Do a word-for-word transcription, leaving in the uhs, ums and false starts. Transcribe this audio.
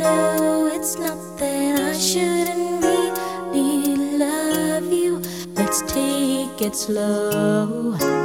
no, it's not that I shouldn't really love you. Let's take it slow.